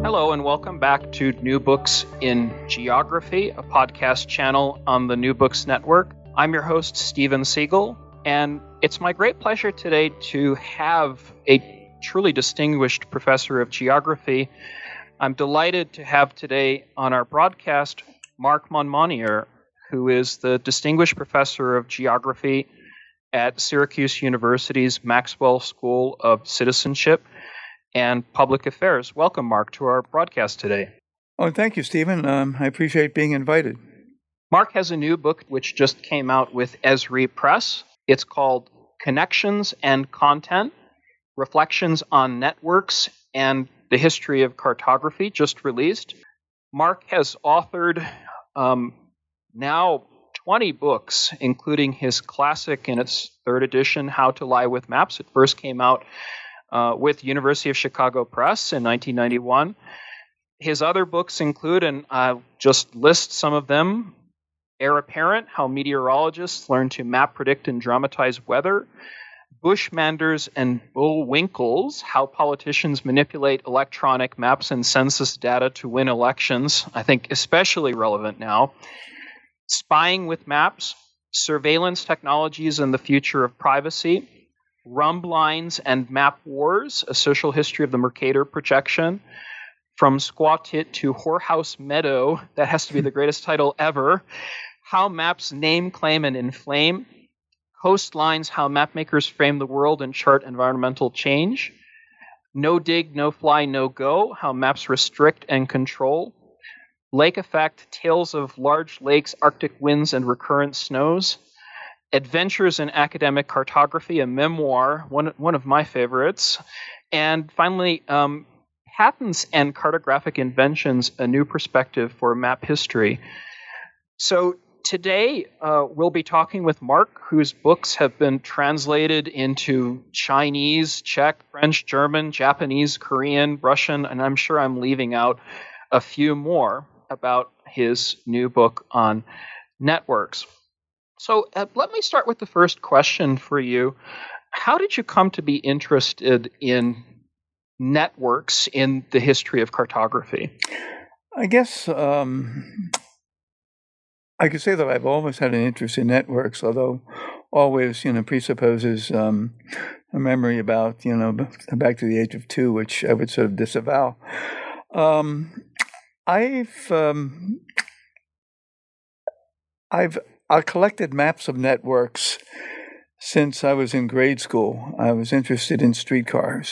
Hello and welcome back to New Books in Geography, a podcast channel on the New Books Network. I'm your host, Steven Siegel, and it's my great pleasure today to have a truly distinguished professor of geography. I'm delighted to have today on our broadcast Marc Monmonier, who is the distinguished professor of geography at Syracuse University's Maxwell School of Citizenship and Public Affairs. Welcome, Marc, to our broadcast today. Oh, thank you, Stephen. I appreciate being invited. Marc has a new book which just came out with Esri Press. It's called Connections and Content, Reflections on Networks and the History of Cartography, just released. Marc has authored now 20 books, including his classic in its third edition, How to Lie with Maps. It first came out with University of Chicago Press in 1991. His other books include, and I'll just list some of them, Heir Apparent, How Meteorologists Learn to Map, Predict, and Dramatize Weather, Bushmanders and Bullwinkles, How Politicians Manipulate Electronic Maps and Census Data to Win Elections, I think especially relevant now, Spying with Maps, Surveillance Technologies and the Future of Privacy, Rumblines and Map Wars, A Social History of the Mercator Projection, From Squatit to Whorehouse Meadow, that has to be the greatest title ever, How Maps Name, Claim, and Inflame, Coastlines, How Mapmakers Frame the World and Chart Environmental Change, No Dig, No Fly, No Go, How Maps Restrict and Control, Lake Effect, Tales of Large Lakes, Arctic Winds, and Recurrent Snows, Adventures in Academic Cartography, a memoir, one of my favorites. And finally, Patents and Cartographic Inventions, a New Perspective for Map History. So today we'll be talking with Marc, whose books have been translated into Chinese, Czech, French, German, Japanese, Korean, Russian, and I'm sure I'm leaving out a few more about his new book on networks. So let me start with the first question for you. How did you come to be interested in networks in the history of cartography? I guess I could say that I've always had an interest in networks, although always, presupposes a memory about, back to the age of 2, which I would sort of disavow. I've collected maps of networks since I was in grade school. I was interested in streetcars.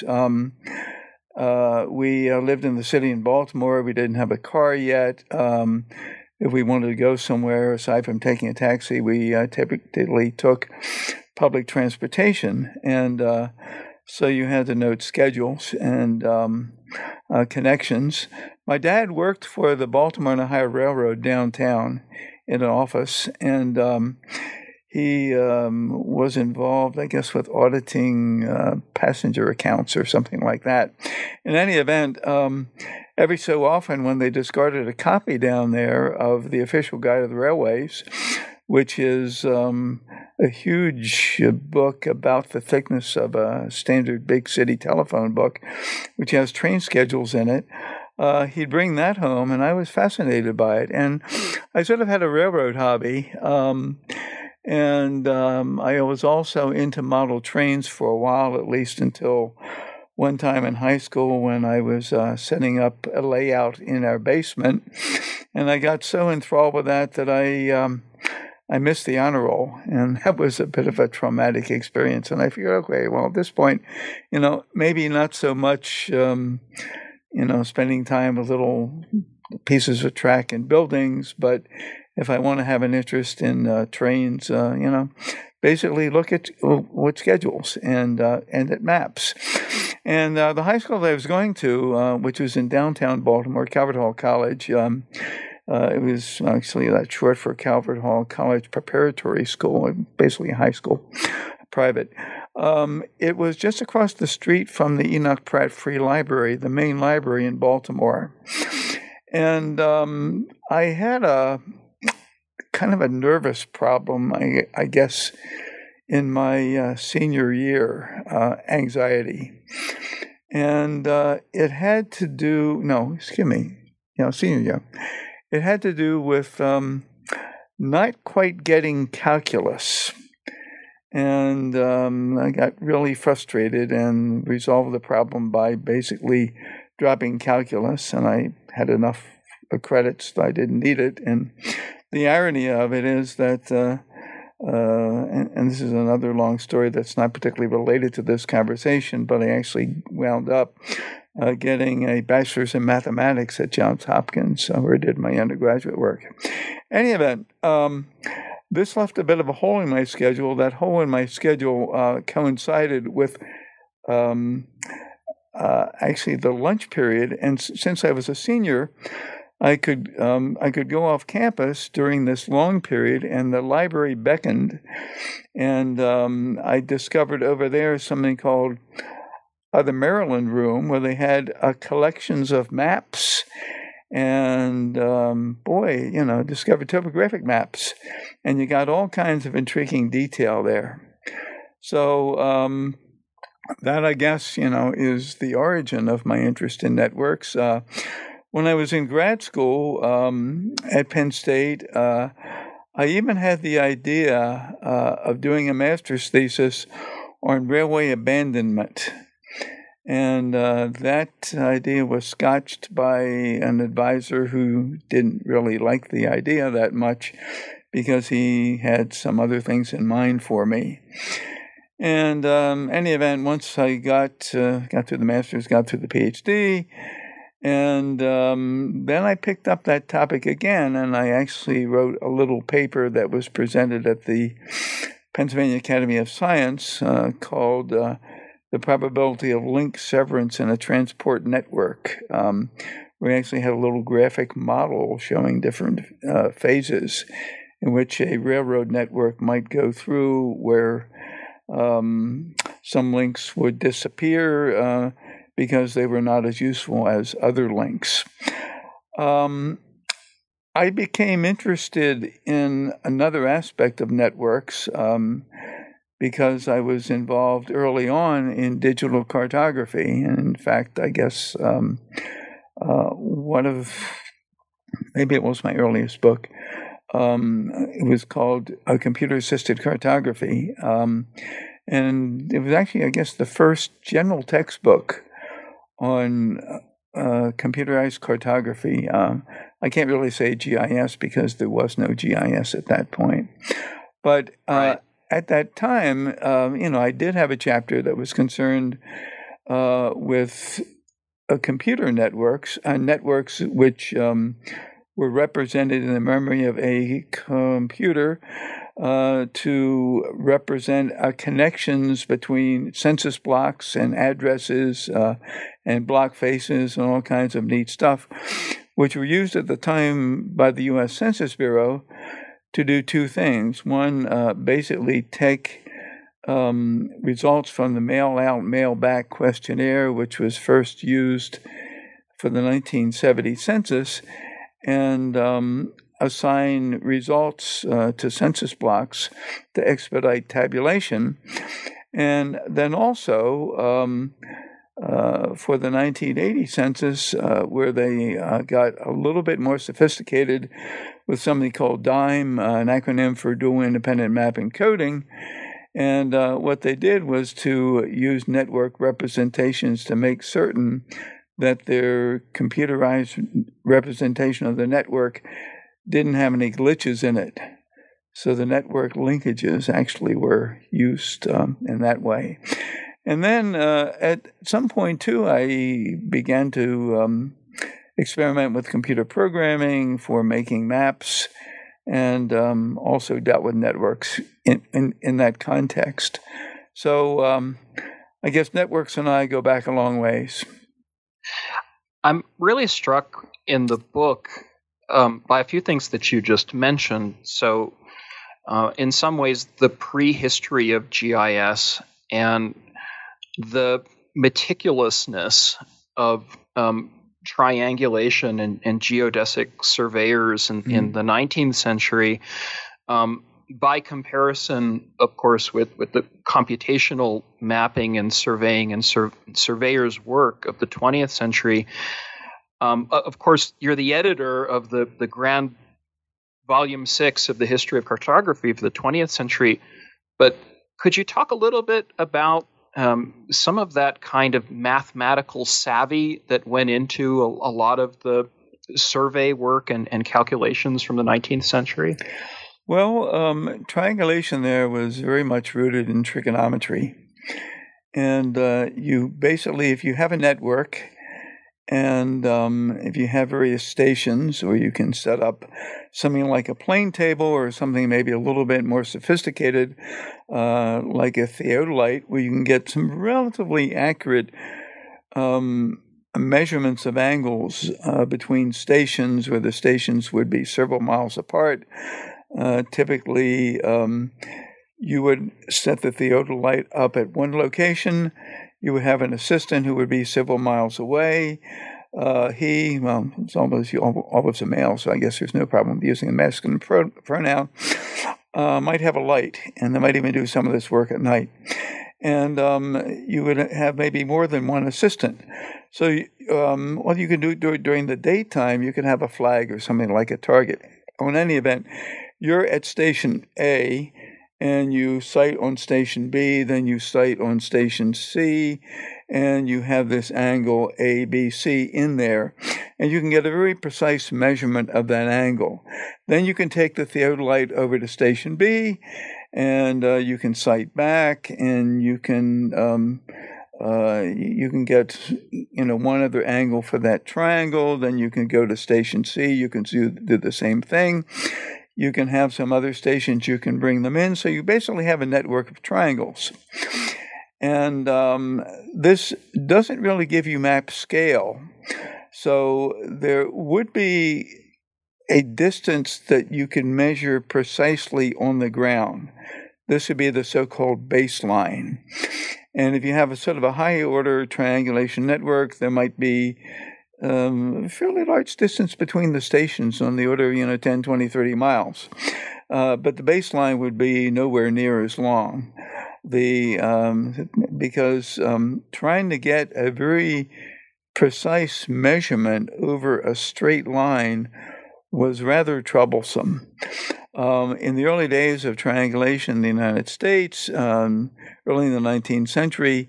We lived in the city in Baltimore. We didn't have a car yet. If we wanted to go somewhere, aside from taking a taxi, we typically took public transportation. And so you had to note schedules and connections. My dad worked for the Baltimore and Ohio Railroad downtown in an office, and he was involved, I guess, with auditing passenger accounts or something like that. In any event, every so often when they discarded a copy down there of the Official Guide of the Railways, which is a huge book about the thickness of a standard big city telephone book, which has train schedules in it, he'd bring that home, and I was fascinated by it. And I sort of had a railroad hobby, and I was also into model trains for a while, at least until one time in high school when I was setting up a layout in our basement. And I got so enthralled with that I missed the honor roll, and that was a bit of a traumatic experience. And I figured, okay, well, at this point, maybe not so much spending time with little pieces of track and buildings, but if I want to have an interest in trains, basically look at what schedules and at maps. And the high school that I was going to, which was in downtown Baltimore, Calvert Hall College, it was actually that short for Calvert Hall College Preparatory School, basically a high school, private. It was just across the street from the Enoch Pratt Free Library, the main library in Baltimore. And I had a kind of a nervous problem, I guess, in my senior year, anxiety. And it had to do, senior year. It had to do with not quite getting calculus. And I got really frustrated and resolved the problem by basically dropping calculus, and I had enough credits that I didn't need it. And the irony of it is that, and this is another long story that's not particularly related to this conversation, but I actually wound up getting a bachelor's in mathematics at Johns Hopkins, where I did my undergraduate work. Any event, this left a bit of a hole in my schedule. That hole in my schedule coincided with actually the lunch period, and since I was a senior, I could go off campus during this long period, and the library beckoned, and I discovered over there something called the Maryland Room, where they had collections of maps, and discovered topographic maps, and you got all kinds of intriguing detail there. So that, I guess, is the origin of my interest in networks. When I was in grad school at Penn State, I even had the idea of doing a master's thesis on railway abandonment. And that idea was scotched by an advisor who didn't really like the idea that much because he had some other things in mind for me. And any event, once I got through the master's, got through the PhD, and then I picked up that topic again, and I actually wrote a little paper that was presented at the Pennsylvania Academy of Science called The Probability of Link Severance in a Transport Network. We actually had a little graphic model showing different phases in which a railroad network might go through, where some links would disappear because they were not as useful as other links. I became interested in another aspect of networks because I was involved early on in digital cartography. And in fact, I guess maybe it was my earliest book. It was called Computer-Assisted Cartography. And it was actually, I guess, the first general textbook on computerized cartography. I can't really say GIS because there was no GIS at that point. But Right. At that time, I did have a chapter that was concerned with computer networks, networks which were represented in the memory of a computer to represent connections between census blocks and addresses and block faces and all kinds of neat stuff, which were used at the time by the U.S. Census Bureau to do two things. One, basically take results from the mail-out, mail-back questionnaire, which was first used for the 1970 census, and assign results to census blocks to expedite tabulation. And then also for the 1980 census, where they got a little bit more sophisticated with something called DIME, an acronym for Dual Independent Map Encoding. And what they did was to use network representations to make certain that their computerized representation of the network didn't have any glitches in it. So the network linkages actually were used in that way. And then at some point, too, I began to experiment with computer programming for making maps, and also dealt with networks in that context. So I guess networks and I go back a long ways. I'm really struck in the book by a few things that you just mentioned. So in some ways, the prehistory of GIS and the meticulousness of triangulation and geodesic surveyors in the 19th century by comparison, of course, with the computational mapping and surveying and surveyors' work of the 20th century, of course, you're the editor of the grand volume 6 of the history of cartography for the 20th century. But could you talk a little bit about some of that kind of mathematical savvy that went into a lot of the survey work and calculations from the 19th century? Well, triangulation there was very much rooted in trigonometry. And you basically, if you have a network and if you have various stations, or you can set up something like a plane table or something maybe a little bit more sophisticated, like a theodolite, where you can get some relatively accurate measurements of angles between stations, where the stations would be several miles apart. Typically, you would set the theodolite up at one location. You would have an assistant who would be several miles away. It's always a male, so I guess there's no problem using a masculine pronoun, might have a light, and they might even do some of this work at night. And you would have maybe more than one assistant. So what you can do during the daytime, you can have a flag or something like a target. Or in any event, you're at station A, and you sight on station B, then you sight on station C, and you have this angle ABC in there, and you can get a very precise measurement of that angle. Then you can take the theodolite over to station B, and you can sight back, and you can get one other angle for that triangle. Then you can go to station C. You can do the same thing. You can have some other stations. You can bring them in. So you basically have a network of triangles. And this doesn't really give you map scale. So there would be a distance that you can measure precisely on the ground. This would be the so-called baseline. And if you have a sort of a high-order triangulation network, there might be a fairly large distance between the stations on the order of 10, 20, 30 miles. But the baseline would be nowhere near as long. Because trying to get a very precise measurement over a straight line was rather troublesome. In the early days of triangulation in the United States, early in the 19th century,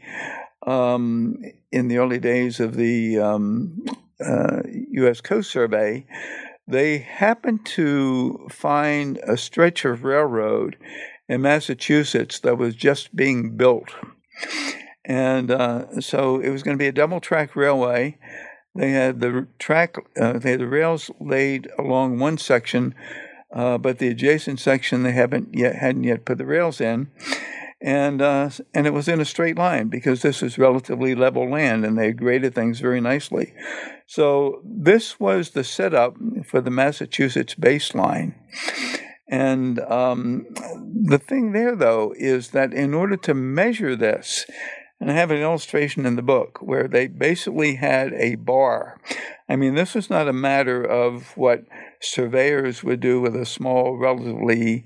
in the early days of the U.S. Coast Survey, they happened to find a stretch of railroad in Massachusetts that was just being built. And so it was going to be a double-track railway. They had the rails laid along one section, but the adjacent section they hadn't yet put the rails in. And it was in a straight line because this was relatively level land, and they graded things very nicely. So this was the setup for the Massachusetts baseline. And the thing there, though, is that in order to measure this, and I have an illustration in the book where they basically had a bar. I mean, this was not a matter of what surveyors would do with a small, relatively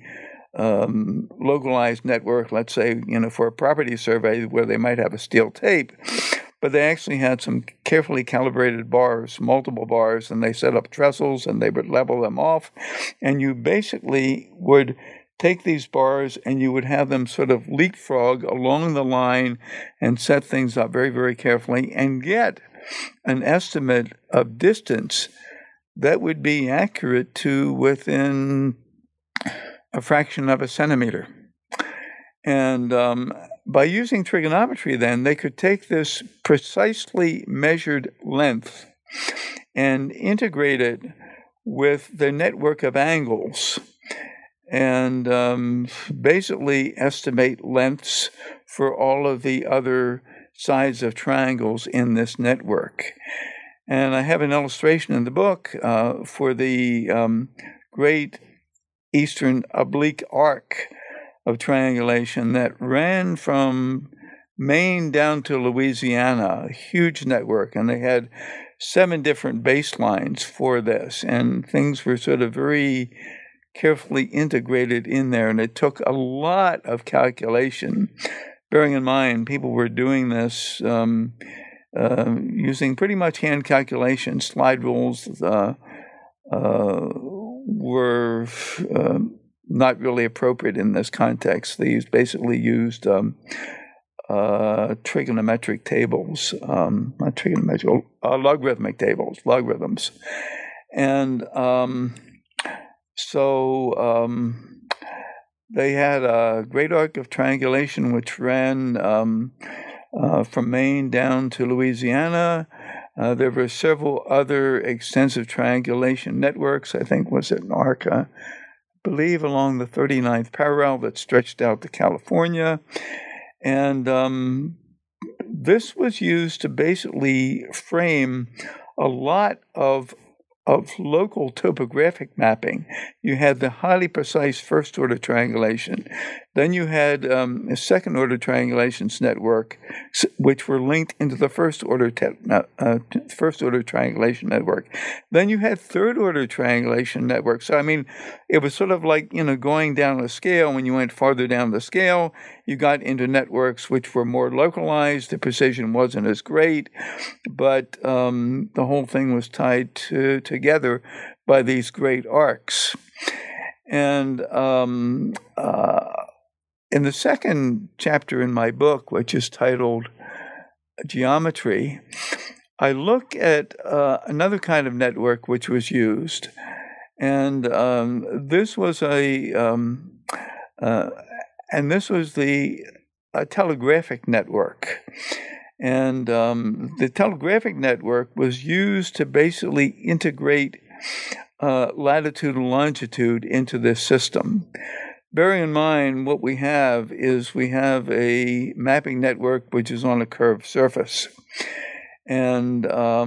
localized network, let's say, for a property survey where they might have a steel tape. But they actually had some carefully calibrated bars, multiple bars, and they set up trestles and they would level them off. And you basically would take these bars and you would have them sort of leapfrog along the line and set things up very, very carefully and get an estimate of distance that would be accurate to within a fraction of a centimeter. And by using trigonometry, then, they could take this precisely measured length and integrate it with the network of angles and basically estimate lengths for all of the other sides of triangles in this network. And I have an illustration in the book for the Great Eastern Oblique Arc of triangulation that ran from Maine down to Louisiana, a huge network, and they had 7 different baselines for this, and things were sort of very carefully integrated in there, and it took a lot of calculation. Bearing in mind, people were doing this using pretty much hand calculation. Slide rules were not really appropriate in this context. They basically used trigonometric tables, not trigonometric, logarithmic tables, logarithms. And so they had a great arc of triangulation which ran from Maine down to Louisiana. There were several other extensive triangulation networks. I think was it an arc, I believe, along the 39th parallel that stretched out to California. And this was used to basically frame a lot of local topographic mapping. You had the highly precise first-order triangulation. Then you had a second-order triangulations network, which were linked into the first-order triangulation network. Then you had third-order triangulation networks. So, I mean, it was sort of like, going down a scale. When you went farther down the scale, you got into networks which were more localized. The precision wasn't as great, but the whole thing was tied together by these great arcs. And in the second chapter in my book, which is titled Geometry, I look at another kind of network which was used. And this was a telegraphic network. And the telegraphic network was used to basically integrate latitude and longitude into this system. Bearing in mind, what we have is we have a mapping network which is on a curved surface. And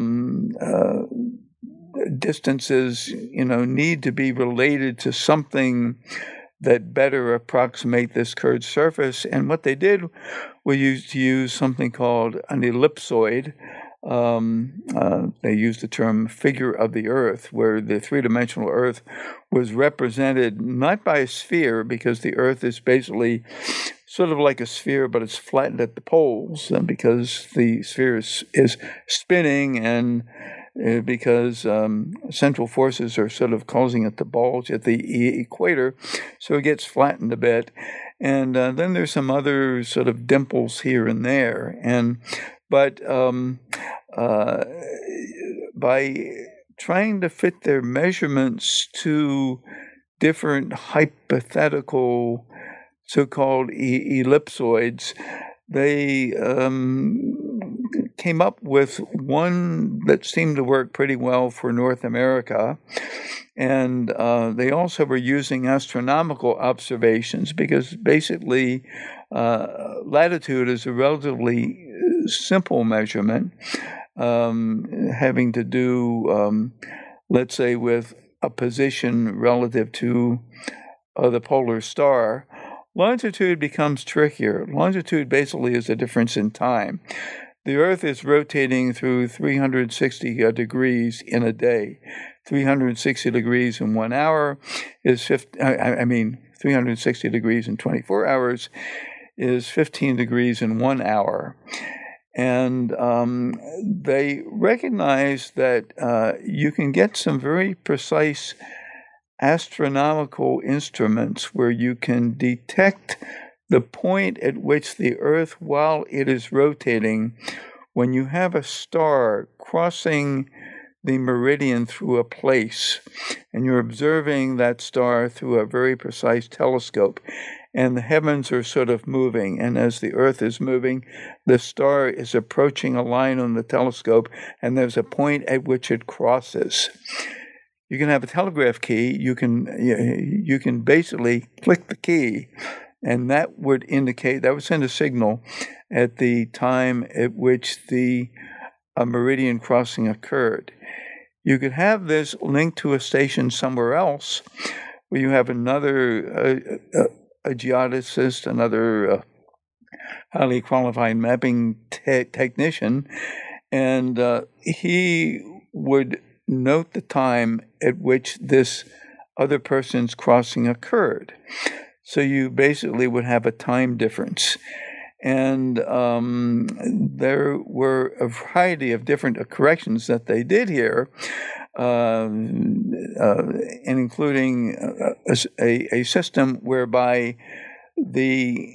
distances, need to be related to something that better approximate this curved surface. And what they did was use something called an ellipsoid. They used the term figure of the Earth, where the three-dimensional Earth was represented not by a sphere, because the Earth is basically sort of like a sphere, but it's flattened at the poles, because the sphere is spinning, and because central forces are sort of causing it to bulge at the equator, so it gets flattened a bit. And then there's some other sort of dimples here and there. But by trying to fit their measurements to different hypothetical so-called ellipsoids, they came up with one that seemed to work pretty well for North America. And they also were using astronomical observations, because basically latitude is a relatively simple measurement, having to do, let's say, with a position relative to the polar star. Longitude becomes trickier. Longitude basically is a difference in time. The Earth is rotating through 360 degrees in a day. 360 degrees in 1 hour is 360 degrees in 24 hours is 15 degrees in 1 hour. And they recognize that you can get some very precise astronomical instruments where you can detect the point at which the Earth, while it is rotating, when you have a star crossing the meridian through a place, and you're observing that star through a very precise telescope, and the heavens are sort of moving, and as the Earth is moving, the star is approaching a line on the telescope, and there's a point at which it crosses. You can have a telegraph key. You can basically click the key, and that would send a signal at the time at which the meridian crossing occurred. You could have this linked to a station somewhere else, where you have another a geodesist, another highly qualified mapping technician, and he would note the time at which this other persons crossing occurred. So you basically would have a time difference. And there were a variety of different corrections that they did here, and including a system whereby the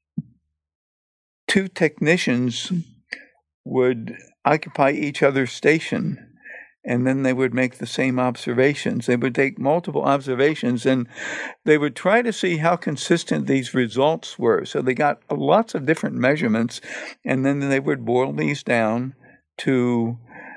two technicians would occupy each other's station, and then they would make the same observations. They would take multiple observations, and they would try to see how consistent these results were. So they got lots of different measurements, and then they would boil these down to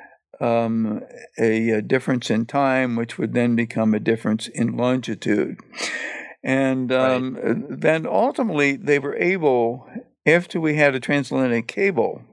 a difference in time, which would then become a difference in longitude. And then ultimately they were able, after we had a transatlantic cable,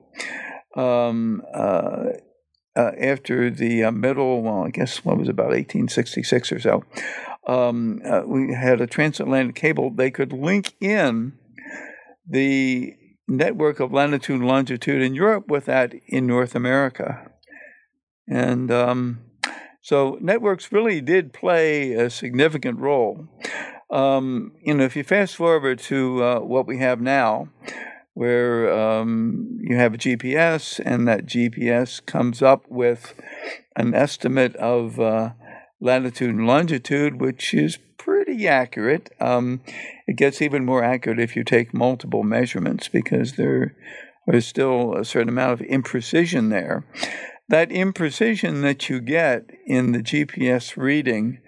after the middle, well, I guess what was about 1866 or so, we had a transatlantic cable. They could link in the network of latitude and longitude in Europe with that in North America. And so networks really did play a significant role. If you fast forward to what we have now, where you have a GPS, and that GPS comes up with an estimate of latitude and longitude, which is pretty accurate. It gets even more accurate if you take multiple measurements, because there is still a certain amount of imprecision there. That imprecision that you get in the GPS reading,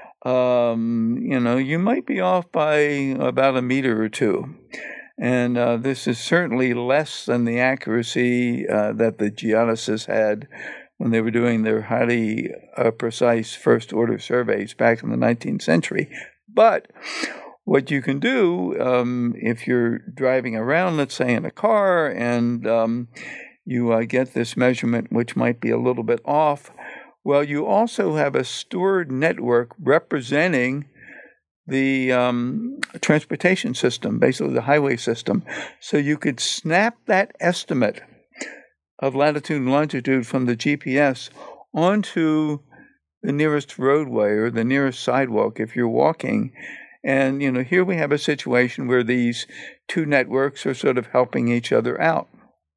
you might be off by about a meter or two. And this is certainly less than the accuracy that the geodesists had when they were doing their highly precise first-order surveys back in the 19th century. But what you can do if you're driving around, let's say in a car, and you get this measurement which might be a little bit off, well, you also have a stored network representing the transportation system, basically the highway system. So you could snap that estimate of latitude and longitude from the GPS onto the nearest roadway or the nearest sidewalk if you're walking. And, here we have a situation where these two networks are sort of helping each other out.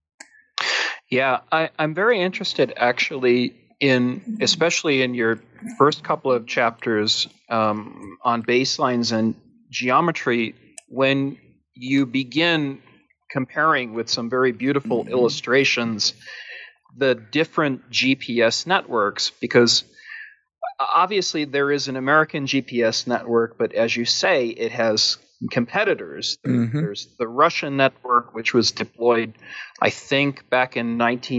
Yeah, I'm very interested actually especially in your first couple of chapters on baselines and geometry, when you begin comparing with some very beautiful illustrations the different GPS networks, because obviously there is an American GPS network, but as you say, it has competitors. There's the Russian network, which was deployed, I think, back in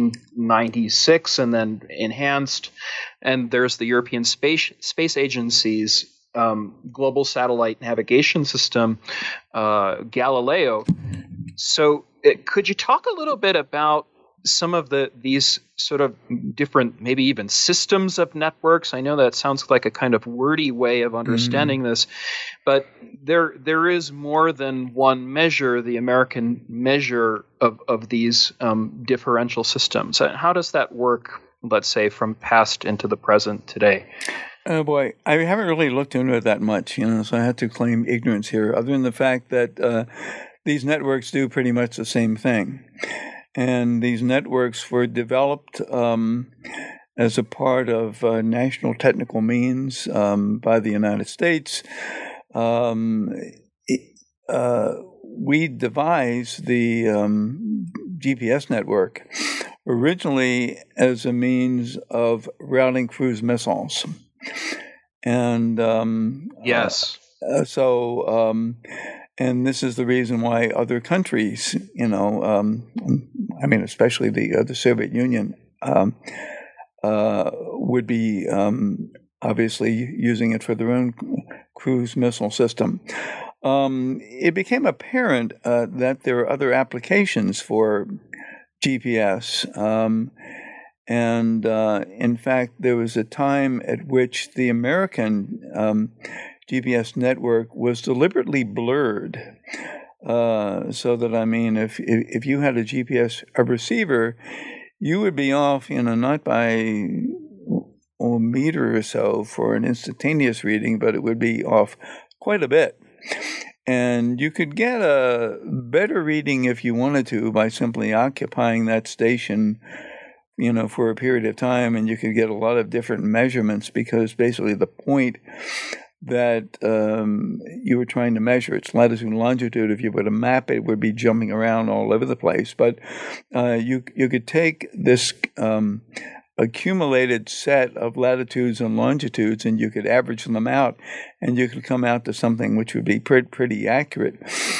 1996 and then enhanced. And there's the European Space Agency's global satellite navigation system, Galileo. So could you talk a little bit about some of these sort of different, maybe even systems of networks? I know that sounds like a kind of wordy way of understanding this, but there is more than one measure, the American measure of these differential systems. How does that work, let's say, from past into the present today? Oh boy, I haven't really looked into it that much, so I had to claim ignorance here, other than the fact that these networks do pretty much the same thing. And these networks were developed as a part of national technical means by the United States. We devised the GPS network originally as a means of routing cruise missiles. And yes. And this is the reason why other countries, especially the Soviet Union, would be obviously using it for their own cruise missile system. It became apparent that there are other applications for GPS. In fact, there was a time at which the American GPS network was deliberately blurred, so that if you had a GPS receiver, you would be off, not by a meter or so for an instantaneous reading, but it would be off quite a bit. And you could get a better reading if you wanted to by simply occupying that station, for a period of time, and you could get a lot of different measurements, because basically the point that you were trying to measure, its latitude and longitude, if you were to map it, would be jumping around all over the place. But you could take this accumulated set of latitudes and longitudes, and you could average them out, and you could come out to something which would be pretty accurate.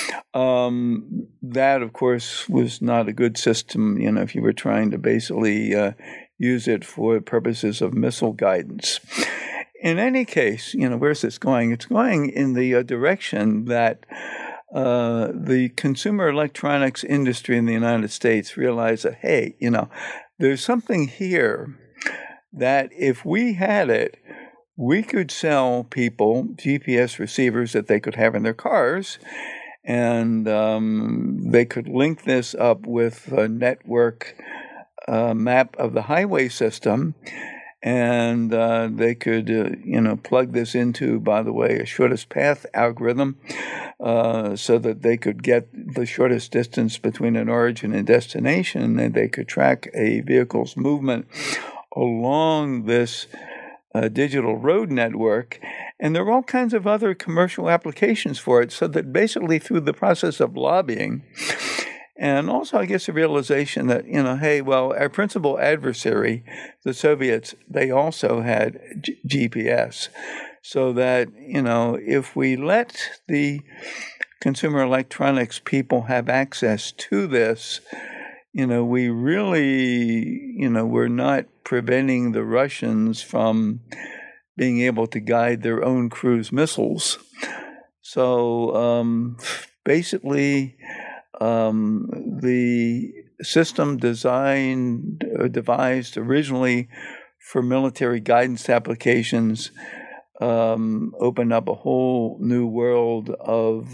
That, of course, was not a good system, if you were trying to basically use it for purposes of missile guidance. In any case, where's this going? It's going in the direction that the consumer electronics industry in the United States realized that, hey, there's something here that if we had it, we could sell people GPS receivers that they could have in their cars, and they could link this up with a network map of the highway system, and they could, plug this into, by the way, a shortest path algorithm, so that they could get the shortest distance between an origin and destination, and they could track a vehicle's movement along this digital road network. And there are all kinds of other commercial applications for it, so that basically through the process of lobbying, and also, I guess, the realization that, hey, well, our principal adversary, the Soviets, they also had GPS. So that, if we let the consumer electronics people have access to this, we really, we're not preventing the Russians from being able to guide their own cruise missiles. So basically, the system devised originally for military guidance applications opened up a whole new world of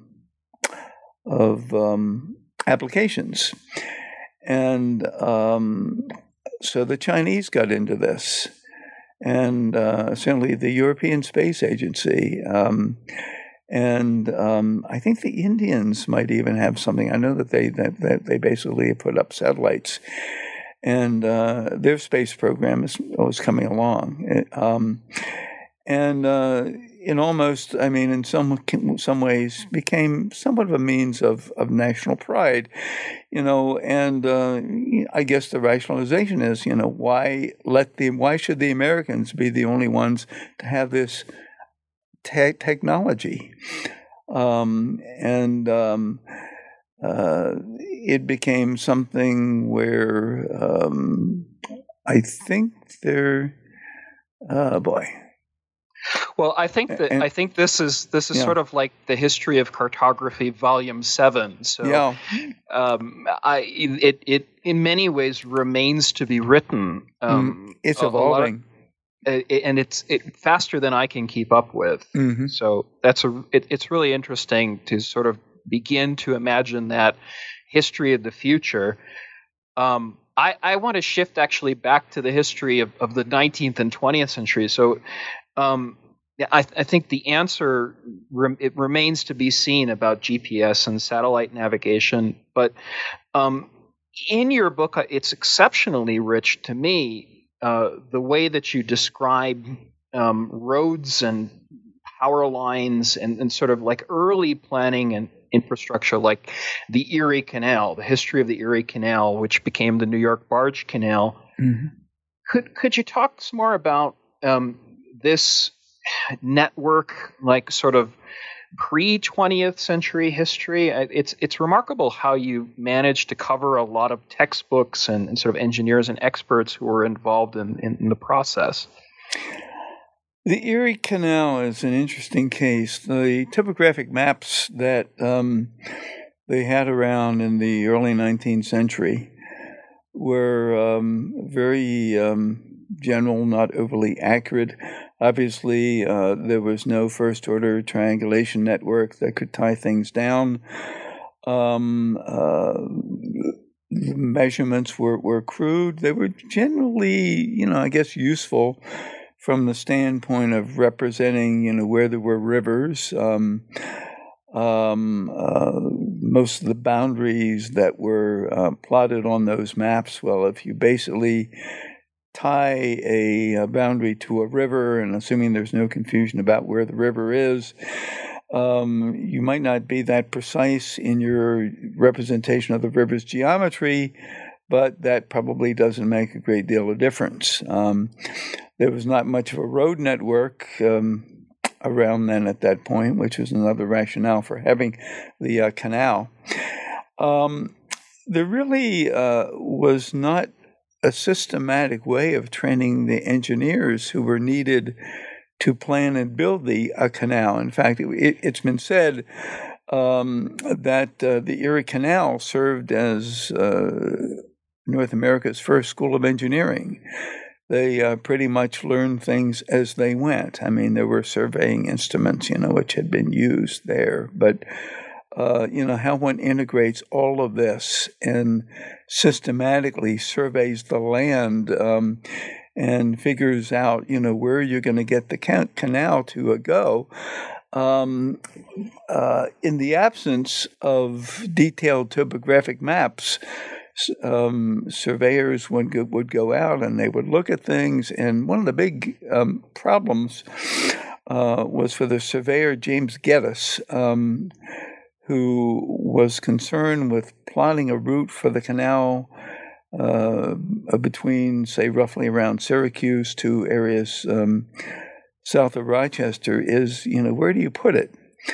applications. And so the Chinese got into this, and certainly the European Space Agency, and I think the Indians might even have something. I know that they basically put up satellites, and their space program was coming along. And in some ways became somewhat of a means of national pride, and I guess the rationalization is, why should the Americans be the only ones to have this technology? It became something where I think Well, I think this is sort of like the history of cartography, Volume 7. So, yeah. It in many ways remains to be written. It's evolving, and it's faster than I can keep up with. Mm-hmm. So it's really interesting to sort of begin to imagine that history of the future. I want to shift actually back to the history of the 19th and 20th century. So. I think the answer it remains to be seen about GPS and satellite navigation. But in your book, it's exceptionally rich to me, the way that you describe roads and power lines and sort of like early planning and infrastructure, like the Erie Canal, the history of the Erie Canal, which became the New York Barge Canal. Mm-hmm. Could you talk some more about this network, like sort of pre-20th century history? It's remarkable how you managed to cover a lot of textbooks and sort of engineers and experts who were involved in the process. The Erie Canal is an interesting case. The topographic maps that they had around in the early 19th century were very general, not overly accurate. Obviously, there was no first-order triangulation network that could tie things down. the measurements were crude. They were generally, I guess, useful from the standpoint of representing, where there were rivers. Most of the boundaries that were plotted on those maps, well, if you basically tie a boundary to a river, and assuming there's no confusion about where the river is, you might not be that precise in your representation of the river's geometry, but that probably doesn't make a great deal of difference. There was not much of a road network around then at that point, which was another rationale for having the canal. There really was not a systematic way of training the engineers who were needed to plan and build the canal. In fact, it's been said that the Erie Canal served as North America's first school of engineering. They pretty much learned things as they went. I mean, there were surveying instruments, which had been used there. But, how one integrates all of this and systematically surveys the land and figures out, where you're going to get the canal to go. In the absence of detailed topographic maps, surveyors would go out and they would look at things. And one of the big problems was for the surveyor James Geddes, who was concerned with plotting a route for the canal between, say, roughly around Syracuse to areas south of Rochester, is, where do you put it?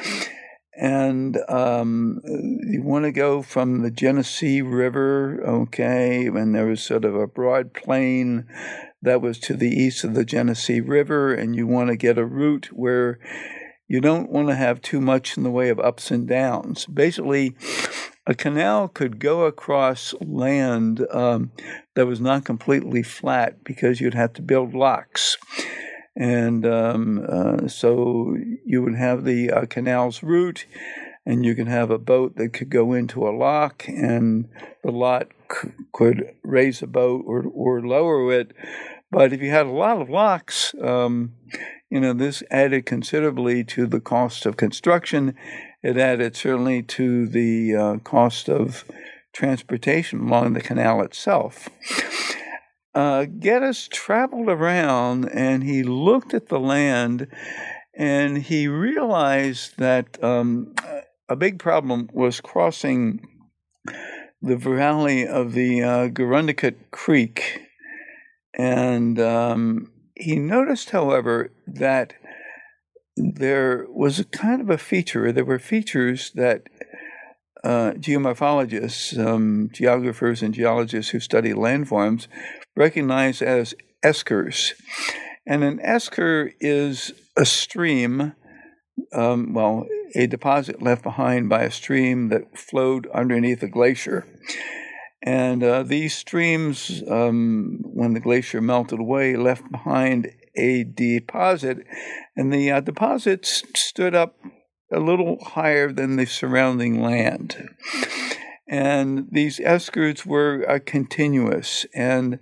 And you want to go from the Genesee River, okay, and there was sort of a broad plain that was to the east of the Genesee River, and you want to get a route where you don't want to have too much in the way of ups and downs. Basically, a canal could go across land that was not completely flat because you'd have to build locks. And so you would have the canal's route, and you could have a boat that could go into a lock, and the lot could raise a boat or lower it. But if you had a lot of locks, this added considerably to the cost of construction. It added certainly to the cost of transportation along the canal itself. Geddes traveled around and he looked at the land, and he realized that a big problem was crossing the valley of the Gerundicut Creek. And he noticed, however, that there was a kind of a feature. There were features that geomorphologists, geographers and geologists who study landforms recognize as eskers. And an esker is a stream, a deposit left behind by a stream that flowed underneath a glacier. And these streams, when the glacier melted away, left behind a deposit, and the deposits stood up a little higher than the surrounding land. And these eskers were continuous. And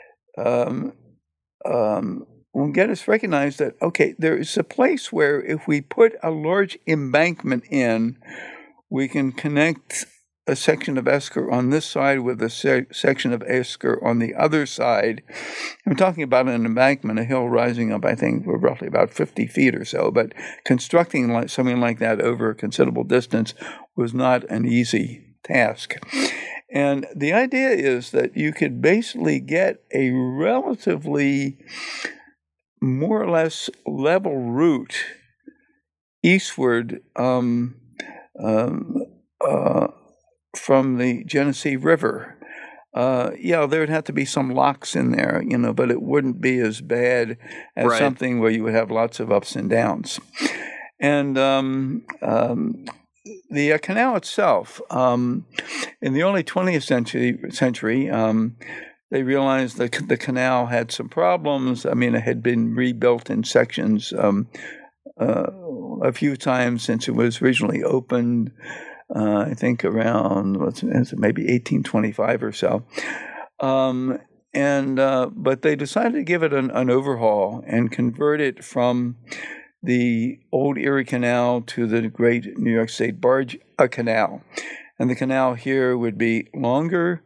Geddes recognized that, okay, there is a place where if we put a large embankment in, we can connect a section of esker on this side with a section of esker on the other side. I'm talking about an embankment, a hill rising up, I think, roughly about 50 feet or so, but constructing something like that over a considerable distance was not an easy task. And the idea is that you could basically get a relatively more or less level route eastward from the Genesee River. There would have to be some locks in there, but it wouldn't be as bad as something where you would have lots of ups and downs. And the canal itself, in the early 20th century, they realized that the canal had some problems. I mean, it had been rebuilt in sections a few times since it was originally opened. I think around maybe 1825 or so. But they decided to give it an overhaul and convert it from the old Erie Canal to the great New York State Barge Canal. And the canal here would be longer,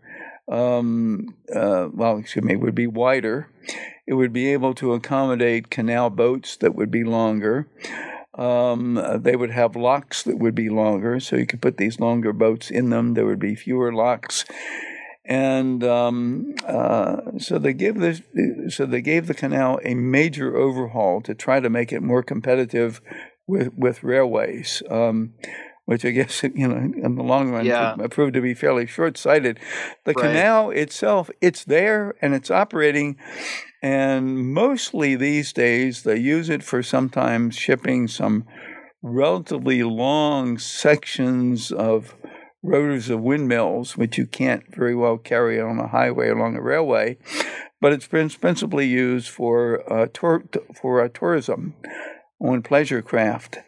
would be wider. It would be able to accommodate canal boats that would be longer. They would have locks that would be longer, so you could put these longer boats in them. There would be fewer locks. And so they gave the canal a major overhaul to try to make it more competitive with railways, which I guess in the long run proved to be fairly short-sighted. The canal itself, it's there and it's operating, and mostly these days they use it for sometimes shipping some relatively long sections of rotors of windmills, which you can't very well carry on a highway along a railway, but it's principally used for tourism on pleasure craft.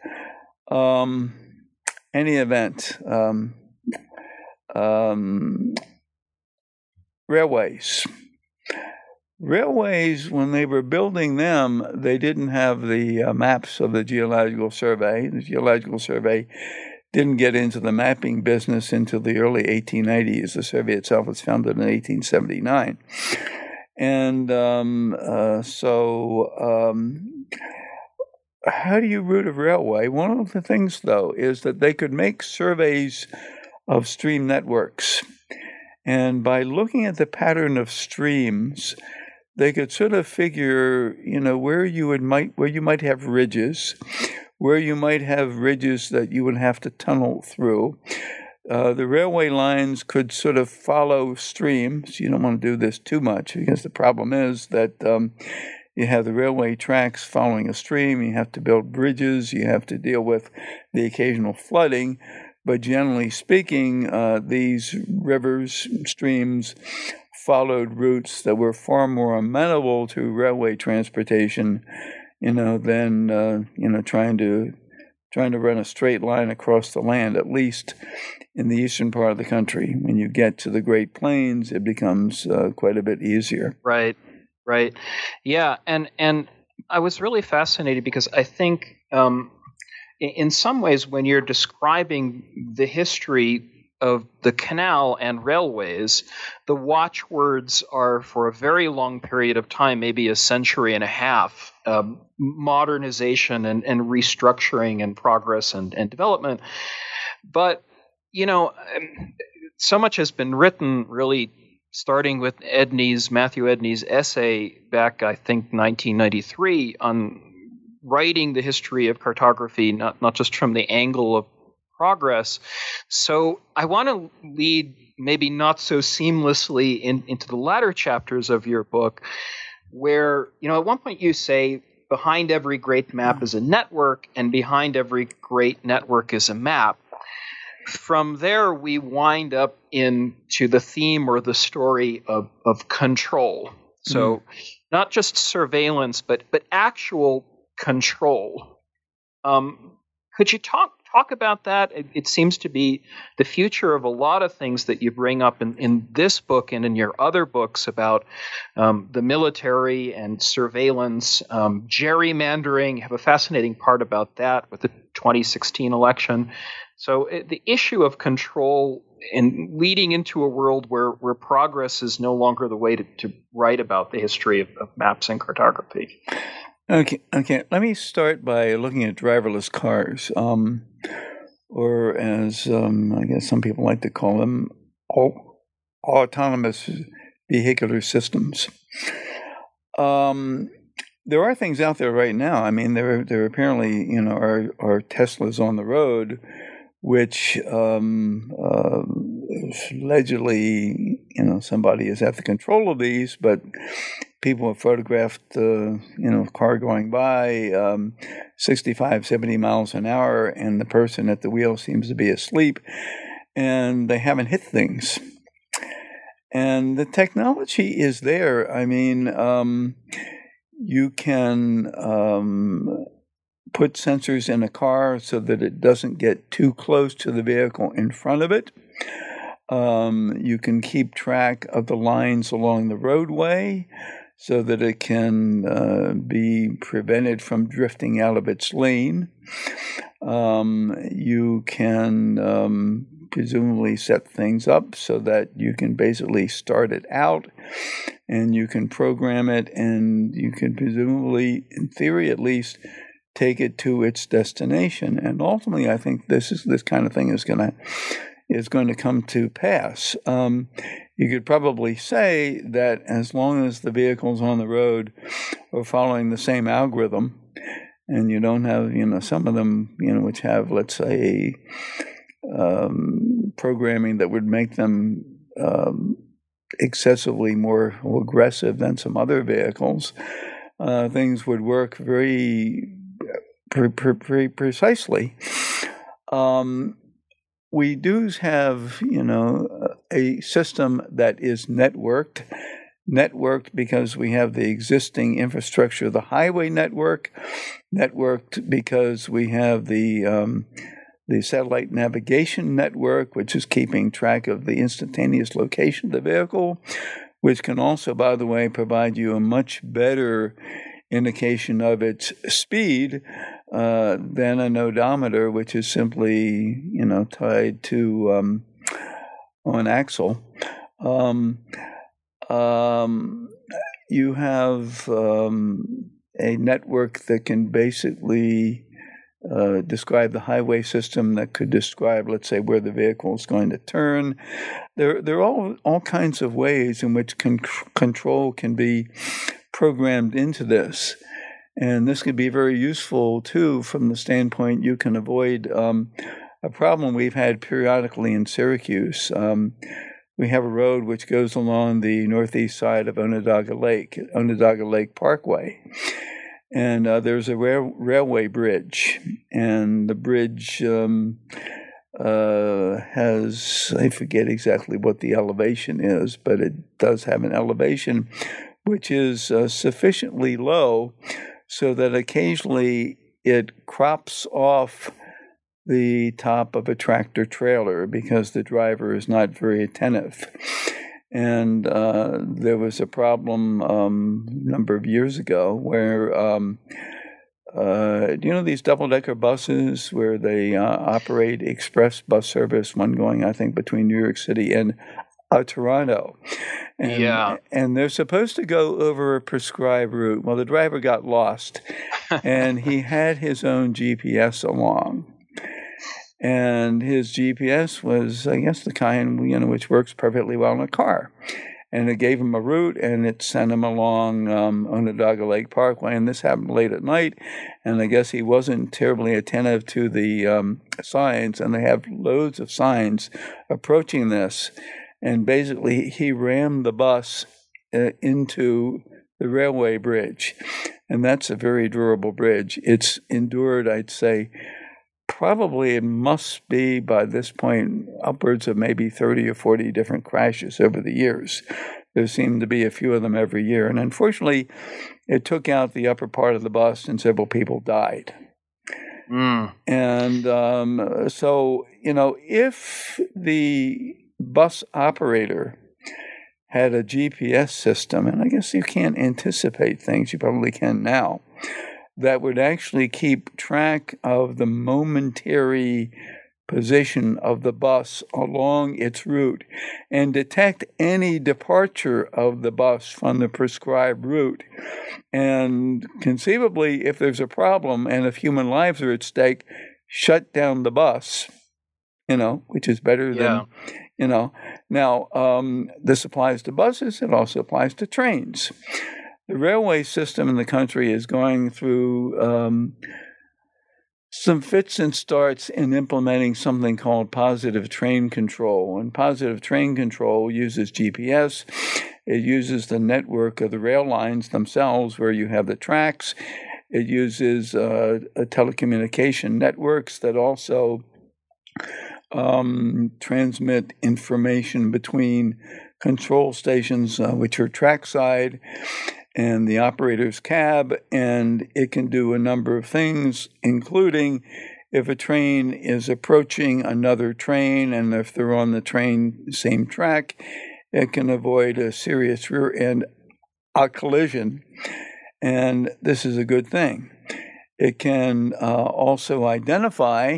Any event, railways. Railways, when they were building them, they didn't have the maps of the Geological Survey. The Geological Survey didn't get into the mapping business until the early 1890s. The survey itself was founded in 1879. And how do you route a railway? One of the things, though, is that they could make surveys of stream networks. And by looking at the pattern of streams, they could sort of figure, where you might have ridges, where you might have ridges that you would have to tunnel through. The railway lines could sort of follow streams. You don't want to do this too much because the problem is that you have the railway tracks following a stream. You have to build bridges. You have to deal with the occasional flooding. But generally speaking, these rivers, streams, followed routes that were far more amenable to railway transportation than trying to run a straight line across the land, at least in the eastern part of the country. When you get to the Great Plains, it becomes quite a bit easier. Right. Yeah, and I was really fascinated because I think in some ways when you're describing the history of the canal and railways, the watchwords are for a very long period of time, maybe a century and a half, modernization and restructuring and progress and development. But, so much has been written really starting with Matthew Edney's essay back, I think, 1993 on writing the history of cartography, not just from the angle of progress. So I want to lead maybe not so seamlessly into the latter chapters of your book, where, at one point you say behind every great map is a network and behind every great network is a map. From there, we wind up into the theme or the story of control. So not just surveillance, but actual control. Could you talk about that? It seems to be the future of a lot of things that you bring up in this book and in your other books about the military and surveillance, gerrymandering. You have a fascinating part about that with the 2016 election. So the issue of control and leading into a world where progress is no longer the way to write about the history of maps and cartography. Okay. Let me start by looking at driverless cars, or as I guess some people like to call them, autonomous vehicular systems. There are things out there right now. I mean, there apparently are Teslas on the road, which allegedly somebody is at the control of these, but people have photographed car going by 65, 70 miles an hour, and the person at the wheel seems to be asleep, and they haven't hit things. And the technology is there. I mean, you can put sensors in a car so that it doesn't get too close to the vehicle in front of it. You can keep track of the lines along the roadway so that it can be prevented from drifting out of its lane. You can presumably set things up so that you can basically start it out and you can program it, and you can presumably, in theory at least, take it to its destination. And ultimately, I think this kind of thing is going to come to pass. You could probably say that as long as the vehicles on the road are following the same algorithm, and you don't have, some of them, which have, let's say, programming that would make them excessively more aggressive than some other vehicles, things would work very precisely. We do have, a system that is networked because we have the existing infrastructure of the highway networked because we have the satellite navigation network, which is keeping track of the instantaneous location of the vehicle, which can also, by the way, provide you a much better indication of its speed than an odometer, which is simply, tied to an axle. You have a network that can basically describe the highway system, that could describe, let's say, where the vehicle is going to turn. There are all kinds of ways in which control can be programmed into this. And this could be very useful, too, from the standpoint you can avoid a problem we've had periodically in Syracuse. We have a road which goes along the northeast side of Onondaga Lake Parkway. And there's a railway bridge, and the bridge has, I forget exactly what the elevation is, but it does have an elevation which is sufficiently low so that occasionally it crops off the top of a tractor trailer because the driver is not very attentive. And there was a problem a number of years ago where, these double-decker buses where they operate express bus service, one going, I think, between New York City and Toronto. And they're supposed to go over a prescribed route. Well, the driver got lost, and he had his own GPS along. And his GPS was, I guess, the kind, which works perfectly well in a car. And it gave him a route, and it sent him along Onondaga Lake Parkway. And this happened late at night, and I guess he wasn't terribly attentive to the signs, and they have loads of signs approaching this. And basically, he rammed the bus into the railway bridge. And that's a very durable bridge. It's endured, I'd say, probably it must be by this point upwards of maybe 30 or 40 different crashes over the years. There seemed to be a few of them every year. And unfortunately, it took out the upper part of the bus and several people died. And so, if the bus operator had a GPS system, and I guess you can't anticipate things, you probably can now, that would actually keep track of the momentary position of the bus along its route and detect any departure of the bus from the prescribed route. And conceivably, if there's a problem and if human lives are at stake, shut down the bus, which is better than, Now, this applies to buses. It also applies to trains. The railway system in the country is going through some fits and starts in implementing something called positive train control. And positive train control uses GPS. It uses the network of the rail lines themselves where you have the tracks. It uses telecommunication networks that also transmit information between control stations, which are trackside. and the operator's cab, and it can do a number of things, including if a train is approaching another train, and if they're on the same track, it can avoid a serious rear-end collision, and this is a good thing. It can also identify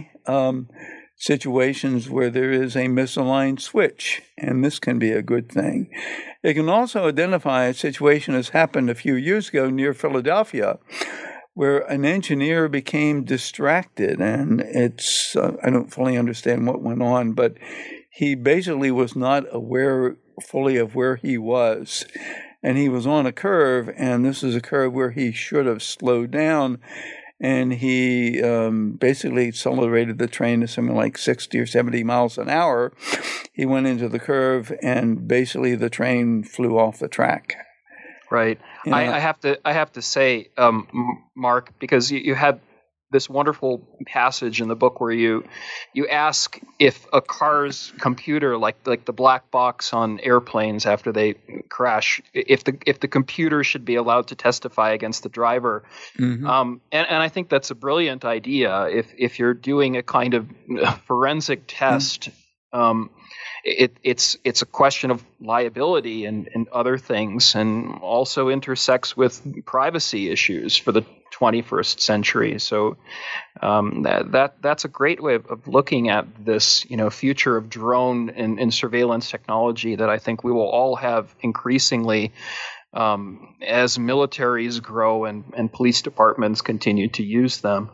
situations where there is a misaligned switch, and this can be a good thing. It can also identify a situation that's happened a few years ago near Philadelphia, where an engineer became distracted, and it's I don't fully understand what went on, but he basically was not aware fully of where he was, and he was on a curve, and this is a curve where he should have slowed down, and he basically accelerated the train to something like 60 or 70 miles an hour. He went into the curve, and basically the train flew off the track. Right. I have to say, Mark, because you had this wonderful passage in the book where you ask if a car's computer, like the black box on airplanes after they crash, if the computer should be allowed to testify against the driver. Mm-hmm. And I think that's a brilliant idea. If you're doing a kind of forensic test. Mm-hmm. It's a question of liability and other things, and also intersects with privacy issues for the 21st century. So that's a great way of looking at this, future of drone and surveillance technology that I think we will all have increasingly as militaries grow and police departments continue to use them.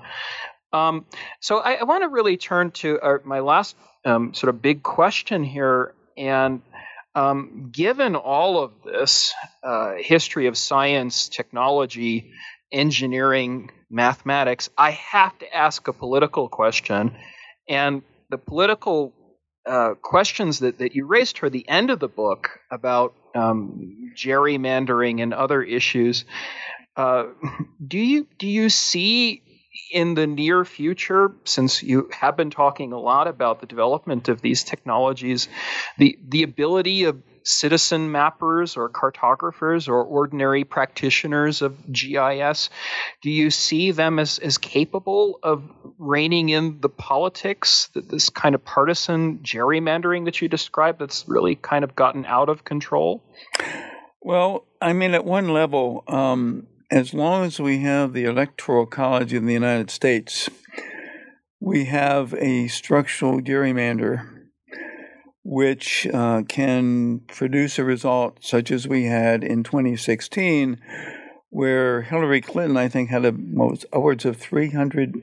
So I want to really turn to my last sort of big question here. And given all of this history of science, technology, engineering, mathematics, I have to ask a political question. And the political questions that you raised toward the end of the book about gerrymandering and other issues, do you see in the near future, since you have been talking a lot about the development of these technologies, the ability of citizen mappers or cartographers or ordinary practitioners of GIS, do you see them as capable of reining in the politics, this kind of partisan gerrymandering that you described that's really kind of gotten out of control? Well, I mean, at one level, as long as we have the Electoral College in the United States, we have a structural gerrymander which can produce a result such as we had in 2016, where Hillary Clinton, I think, had upwards of 3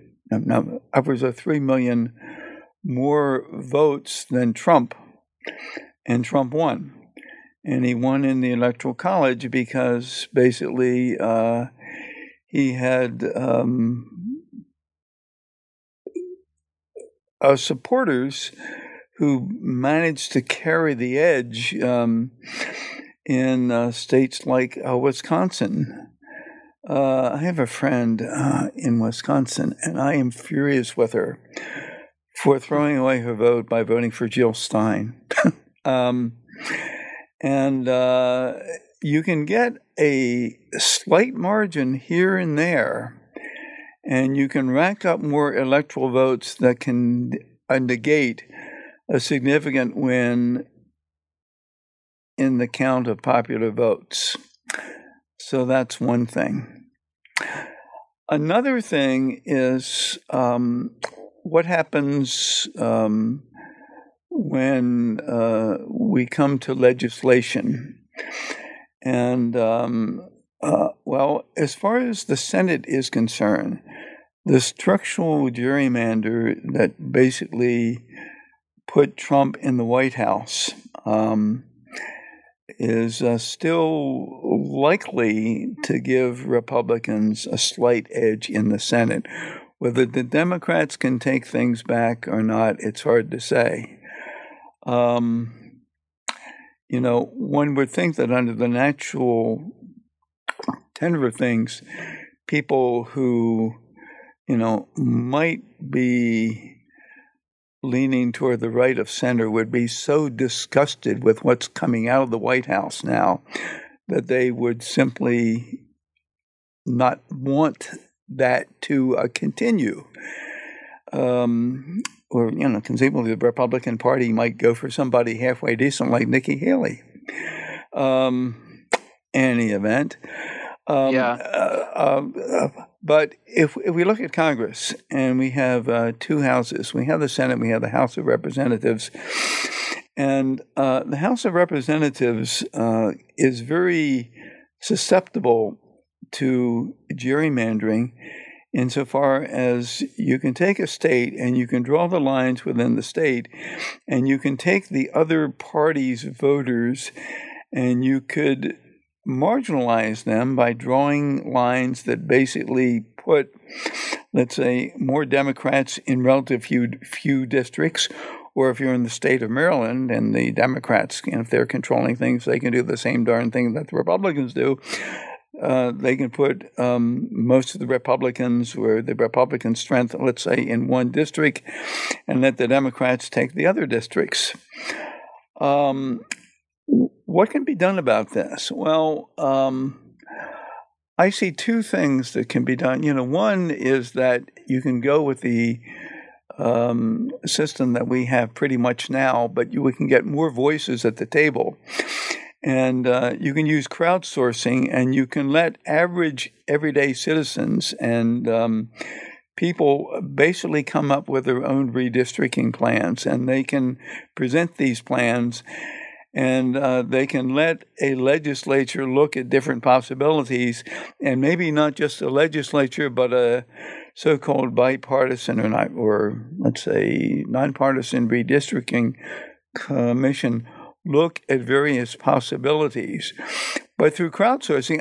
million more votes than Trump, and Trump won. And he won in the Electoral College because basically he had supporters who managed to carry the edge in states like Wisconsin. I have a friend in Wisconsin, and I am furious with her for throwing away her vote by voting for Jill Stein. And you can get a slight margin here and there, and you can rack up more electoral votes that can negate a significant win in the count of popular votes. So that's one thing. Another thing is what happens when we come to legislation. And, well, as far as the Senate is concerned, the structural gerrymander that basically put Trump in the White House is still likely to give Republicans a slight edge in the Senate. Whether the Democrats can take things back or not, it's hard to say. One would think that under the natural tenor of things, people who, might be leaning toward the right of center would be so disgusted with what's coming out of the White House now that they would simply not want that to continue. Or, conceivably the Republican Party might go for somebody halfway decent like Nikki Haley. Any event. But if we look at Congress, and we have two houses, we have the Senate, we have the House of Representatives, and the House of Representatives is very susceptible to gerrymandering insofar as you can take a state and you can draw the lines within the state, and you can take the other party's voters and you could marginalize them by drawing lines that basically put, let's say, more Democrats in relative few districts. Or if you're in the state of Maryland and the Democrats, if they're controlling things, they can do the same darn thing that the Republicans do. They can put most of the Republicans, or the Republican strength, let's say, in one district, and let the Democrats take the other districts. What can be done about this? Well, I see two things that can be done. One is that you can go with the system that we have pretty much now, but we can get more voices at the table. And you can use crowdsourcing, and you can let average everyday citizens and people basically come up with their own redistricting plans, and they can present these plans, and they can let a legislature look at different possibilities, and maybe not just a legislature, but a so-called bipartisan or let's say nonpartisan redistricting commission look at various possibilities. But through crowdsourcing,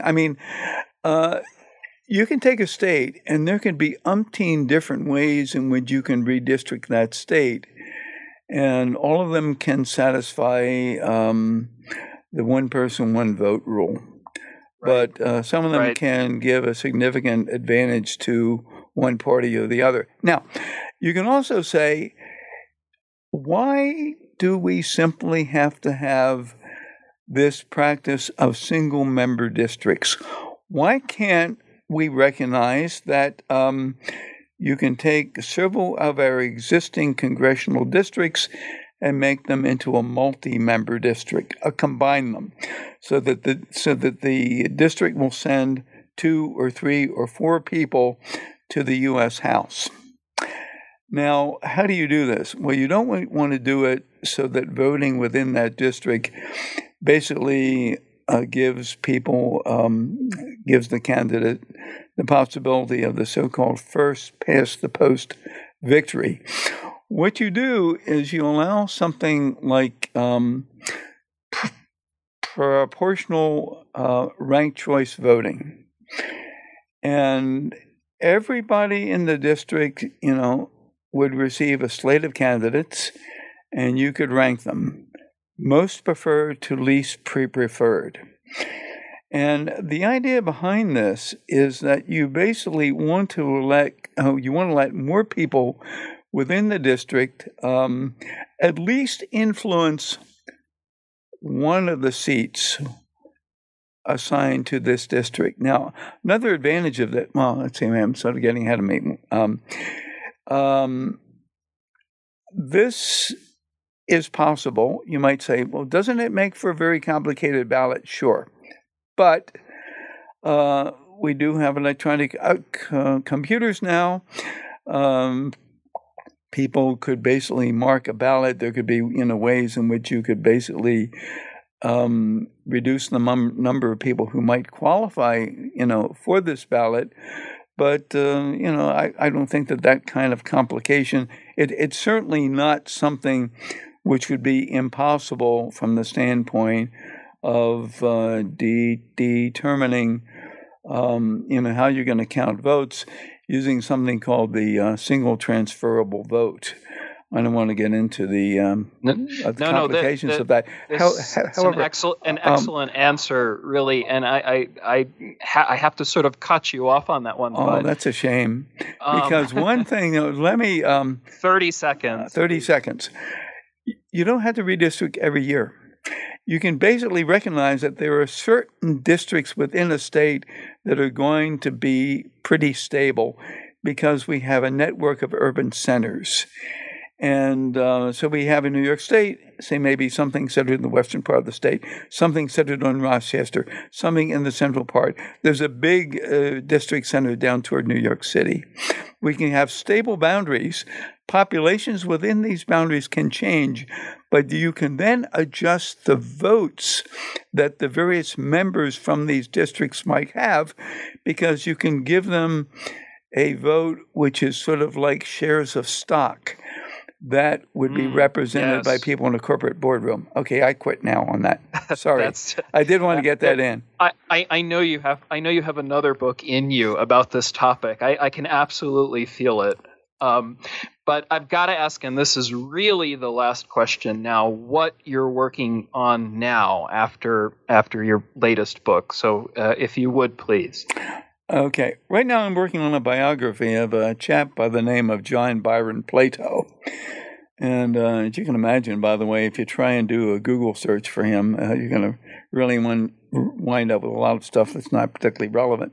you can take a state, and there can be umpteen different ways in which you can redistrict that state. And all of them can satisfy the one person, one vote rule. Right. But some of them can give a significant advantage to one party or the other. Now, you can also say, why do we simply have to have this practice of single-member districts? Why can't we recognize that you can take several of our existing congressional districts and make them into a multi-member district, combine them, so that the district will send 2 or 3 or 4 people to the U.S. House. Now, how do you do this? Well, you don't want to do it so that voting within that district basically gives the candidate the possibility of the so-called first past the post victory. What you do is you allow something like proportional ranked choice voting. And everybody in the district, would receive a slate of candidates, and you could rank them most preferred to least preferred. And the idea behind this is that you basically want to let more people within the district at least influence one of the seats assigned to this district. Now, another advantage of that, let's see, I'm sort of getting ahead of me. This is possible. You might say, well, doesn't it make for a very complicated ballot? Sure. But we do have electronic computers now. People could basically mark a ballot. There could be, ways in which you could basically reduce the number of people who might qualify, for this ballot. But, I don't think that kind of complication, it's certainly not something which would be impossible from the standpoint of determining, how you're going to count votes using something called the single transferable vote. I don't want to get into the complications of that. However, an excellent answer, really, and I have to sort of cut you off on that one. Oh, that's a shame. Because one thing, let me... 30 seconds. 30 seconds. You don't have to redistrict every year. you can basically recognize that there are certain districts within a state that are going to be pretty stable because we have a network of urban centers. And so we have in New York State, say maybe something centered in the western part of the state, something centered on Rochester, something in the central part. There's a big district centered down toward New York City. We can have stable boundaries. Populations within these boundaries can change, but you can then adjust the votes that the various members from these districts might have, because you can give them a vote which is sort of like shares of stock that would be represented by people in a corporate boardroom. Okay, I quit now on that. Sorry, I did want to get that in. I know you have. I know you have another book in you about this topic. I can absolutely feel it. But I've got to ask, and this is really the last question now, what you're working on now after your latest book. So if you would, please. Okay. Right now I'm working on a biography of a chap by the name of John Byron Plato. And as you can imagine, by the way, if you try and do a Google search for him, you're going to really wind up with a lot of stuff that's not particularly relevant.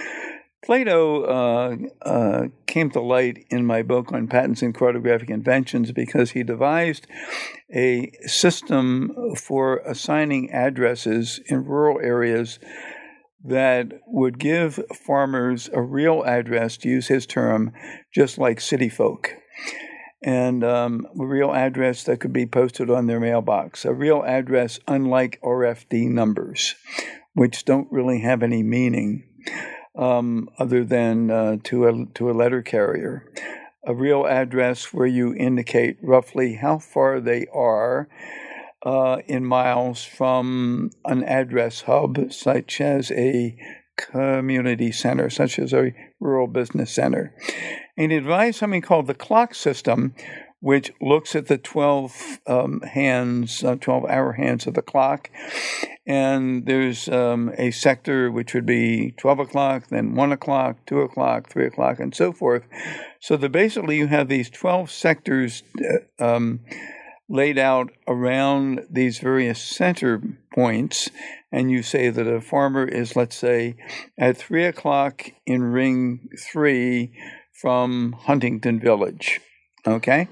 Plato came to light in my book on patents and cartographic inventions because he devised a system for assigning addresses in rural areas that would give farmers a real address, to use his term, just like city folk. And a real address that could be posted on their mailbox, a real address unlike RFD numbers, which don't really have any meaning other than to a letter carrier. A real address where you indicate roughly how far they are in miles from an address hub, such as a community center, such as a rural business center. And he devised something called the clock system, which looks at the 12-hour hands of the clock. And there's a sector which would be 12 o'clock, then 1 o'clock, 2 o'clock, 3 o'clock, and so forth. So that basically you have these 12 sectors laid out around these various center points, and you say that a farmer is, let's say, at 3 o'clock in Ring 3 from Huntington Village. Okay?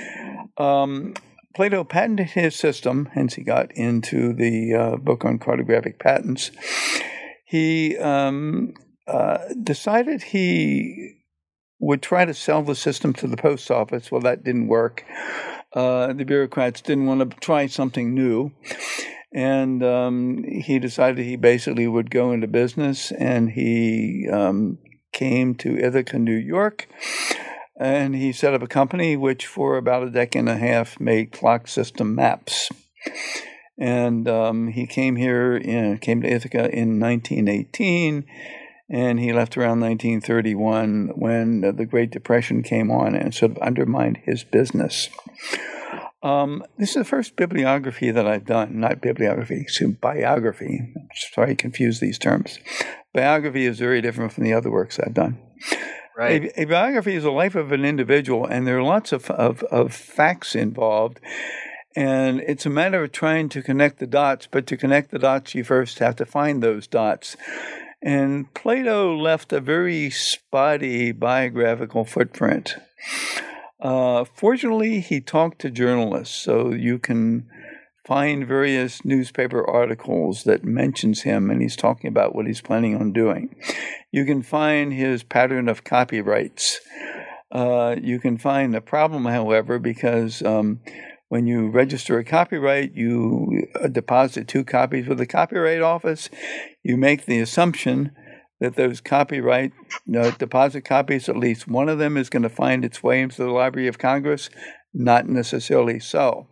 Plato patented his system, hence he got into the book on cartographic patents. He decided he would try to sell the system to the post office. Well, that didn't work. The bureaucrats didn't want to try something new. And he decided he basically would go into business, and he came to Ithaca, New York, and he set up a company which for about a decade and a half made clock system maps. And he came to Ithaca in 1918, and he left around 1931 when the Great Depression came on and sort of undermined his business. This is the first bibliography that I've done, not bibliography, biography. Sorry, I confuse these terms. Biography is very different from the other works I've done. Right. A biography is the life of an individual, and there are lots of facts involved. And it's a matter of trying to connect the dots, but to connect the dots, you first have to find those dots. And Plato left a very spotty biographical footprint. Fortunately, he talked to journalists, so you can find various newspaper articles that mentions him, and he's talking about what he's planning on doing. You can find his pattern of copyrights. You can find the problem, however, because when you register a copyright, you deposit 2 copies with the Copyright Office. You make the assumption that those copyright deposit copies, at least one of them is going to find its way into the Library of Congress. Not necessarily so.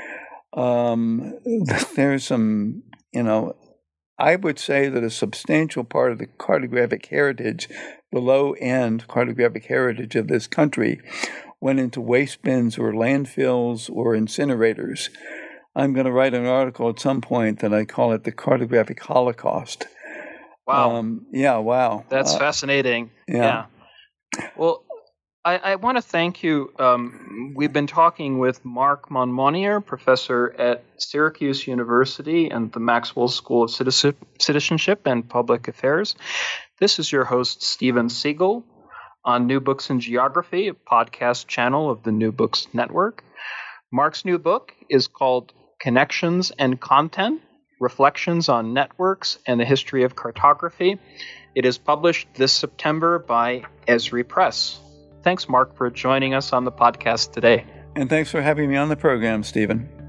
There's some, I would say that a substantial part of the cartographic heritage, the low-end cartographic heritage of this country, went into waste bins or landfills or incinerators. I'm going to write an article at some point that I call it the cartographic Holocaust. Wow. Wow. That's fascinating. Yeah. Well, I want to thank you. We've been talking with Marc Monmonier, professor at Syracuse University and the Maxwell School of Citizenship and Public Affairs. This is your host, Stephen Siegel, on New Books in Geography, a podcast channel of the New Books Network. Marc's new book is called Connections and Content, Reflections on Networks and the History of Cartography. It is published this September by Esri Press. Thanks, Marc, for joining us on the podcast today. And thanks for having me on the program, Stephen.